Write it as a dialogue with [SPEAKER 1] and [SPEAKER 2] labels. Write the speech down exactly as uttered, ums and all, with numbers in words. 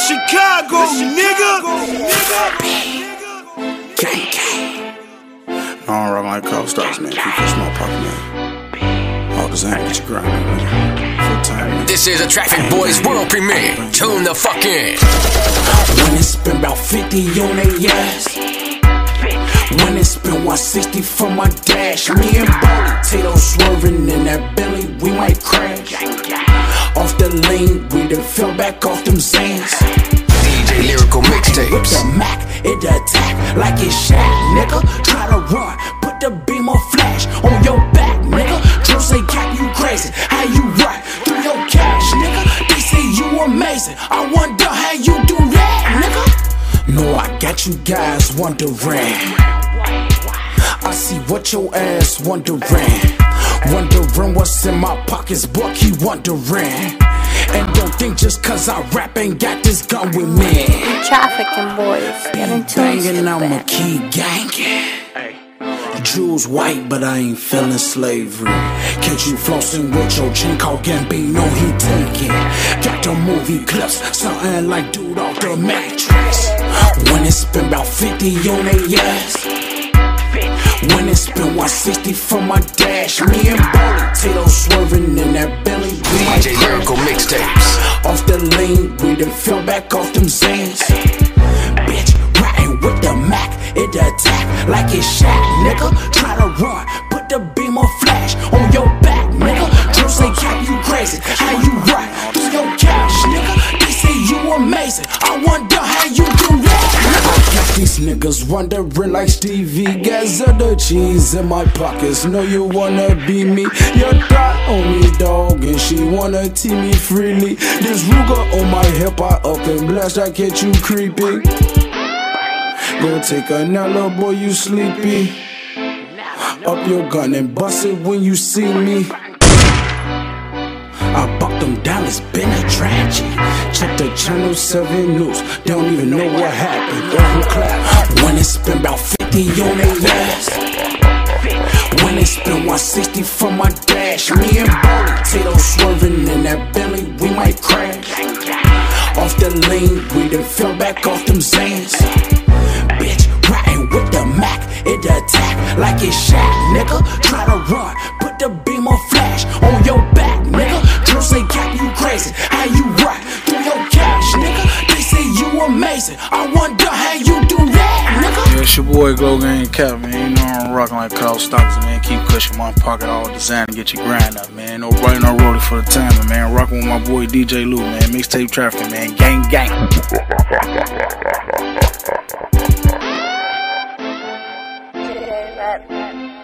[SPEAKER 1] Chicago, nigga.
[SPEAKER 2] Gang, gang. No, I'm rockin' like Carl Stocks, man. Keep pushing my pocket, man. All design, get your grind, man. Full time, man.
[SPEAKER 3] This is a Traffic Boys world premiere. Tune the fuck in.
[SPEAKER 2] When it's been about fifty on they ass. When it's been one sixty for my dash. Me and Baldy, Tato swerving in that belly, we might crash. Off the lane, we done fell back off them Zans.
[SPEAKER 3] D J Lyrical Mixtapes.
[SPEAKER 2] With the Mac, it attack like it's Shaq, nigga. Try to run, put the beam of flash on your back, nigga. Drill say cap, you crazy, how you run through your cash, nigga. They say you amazing, I wonder how you do that, nigga. No, I got you guys wondering. I see what your ass wondering. Wondering what's in my pockets, boy, keep wondering. And don't think just cause I rap ain't got this gun with me.
[SPEAKER 4] Trafficking boys, get in tune to the
[SPEAKER 2] I'ma keep gangin'. Jewels white, but I ain't feeling slavery. Catch you flossing with your chain called Gambino, he taking. Got the movie clips, something like dude off the Matrix. When it's been about fifty on they ass. When it's been one sixty for my dash. Me and Baldy, Tato swerving in that belly.
[SPEAKER 3] D J Lyrical Mixtapes.
[SPEAKER 2] Off the lane, we done fell back off them Zans. Bitch, riding with the Mac, it attack like it's Shaq, nigga. Try to run, put the beam of flash on your back, nigga. Drill say cap, you crazy, how you run through your cash, nigga. They say you amazing, I wonder how you do that, nigga. Got these niggas wondering like Stevie, gas of the cheese in my pockets. Know you wanna be me, your thought on me, dog, and she wanna tee me freely. This Ruger on my hip, I up and blast, I catch you creepy. Go take a nap, little boy, you sleepy. Up your gun and bust it when you see me. I bucked them down, it's been a tragedy. Check the channel seven news, they don't even know what happened. Don't clap. When it's been about fifty on their ass. When it's been one sixty for my dash. Me and Baldy, Tato swerving in that belly, we might crash. Off the lane, we done fell back off them Zans. Bitch, riding with the Mac, it attack like it's Shaq, nigga. Try to run, put the beam of flash on your back, nigga. Drill say cap, you crazy, how you run through your cash, nigga. They say you amazing, I wonder how you do that, nigga.
[SPEAKER 5] Yeah, it's your boy Glow Gang Cap, man. You know I'm rockin' like Carl Stocks, man. Keep cushing my pocket, all design to get your grind up, man. No writing, no rolling for the timing, man. Rockin' with my boy D J Lou, man. Mixtape Trafficking, man. Gang, gang.
[SPEAKER 4] Rap.